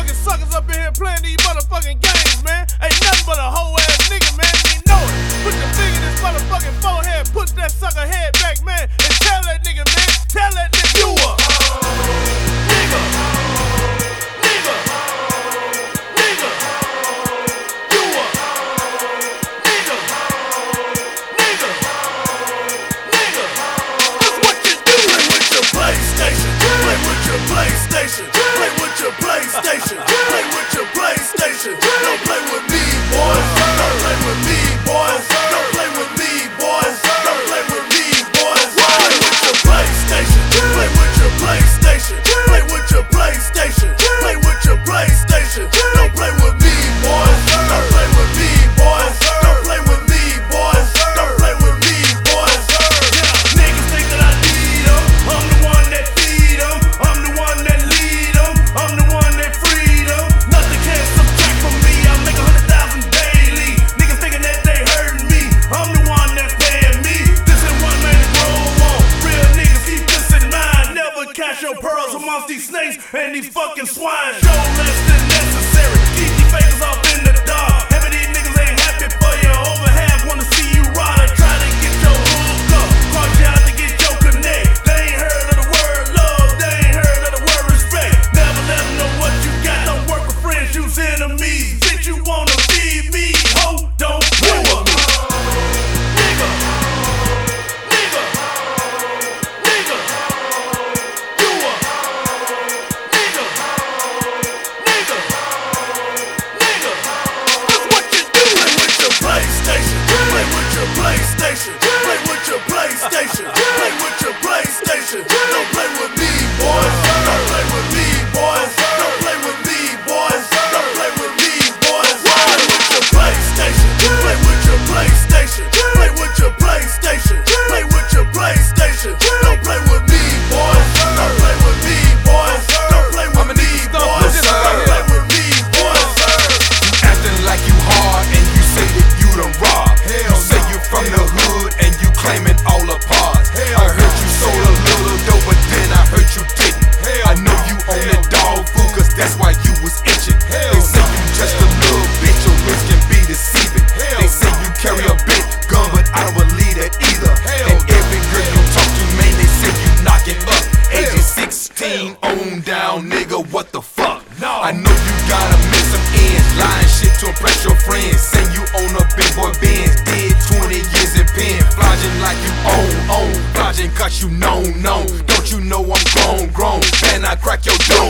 motherfucking suckers up in here playing these motherfucking games, man. Ain't nothing but a hoe ass nigga, man. You know it. Put your finger in this motherfucking forehead, push that sucker head back, man, and tell that nigga, man, tell that nigga you a nigga, nigga, nigga, you a nigga, nigga, nigga. That's what you do. Play with your PlayStation, play with your PlayStation, play with your PlayStation, play with your PlayStation. Don't play with me, boys. Don't play with me, boys. Don't play with me, boys. Don't play with me, boys. Play with your PlayStation, play with your PlayStation, play with your PlayStation, play with your PlayStation. Don't play with me, boys. Don't play with me, boys. Don't play with me, boys. Don't play with me, boys. Niggas think that I need 'em. I'm the one that feed 'em. I'm the one that lead 'em. I'm the one that freed 'em. Nothing can subtract from me. I make 100,000 daily. Niggas thinking that they hurting me. I'm the one that's paying me. This is one man to grow on. Real niggas keep this in mind. Never catch your pearls amongst these snakes and these fucking swine. Show less than necessary. Keep these fakers off in the dark. Half of these niggas ain't happy for you. Over half wanna see you ride or try to get your hook up. Cross you out to get your connect. They ain't heard of the word love. They ain't heard of the word respect. Never let them know what you got. Don't work with friends, use enemies. Bitch, you wanna feed me? Ho, don't play with me. Nigga, nigga, nigga, you a nigga, nigga, nigga. That's what you do. Play with your PlayStation, play with your PlayStation, play with your PlayStation, play with your PlayStation. Don't play with me, boys. Don't play with me, boys. Don't play with me, boys. Don't play with me, boys. Play with your PlayStation, play with your PlayStation, play with your PlayStation, play with your PlayStation. Don't play with me, boys. Don't play with me, boys. Don't play with me, boys. Don't play with me, boys. Acting like you hard and you say that you done robbed. You say you from the hood and you claiming all the parts. I heard you sold a little dough, but then I heard you didn't. I know you own that dog food, cause that's why you was itching. They say you just a little bitch, your looks can be deceiving. They say you carry a big gun, but I don't believe that either. And every girl you talk to, man, they say you knocking up. Ages 16 on down, nigga, what the fuck? I know you gotta miss some ends, lying shit to impress your friends. Saying you own a big boy Benz, did 20 years in pen. Flogging like you own, flogging cause you know. Don't you know I'm grown? Man, I crack your dome.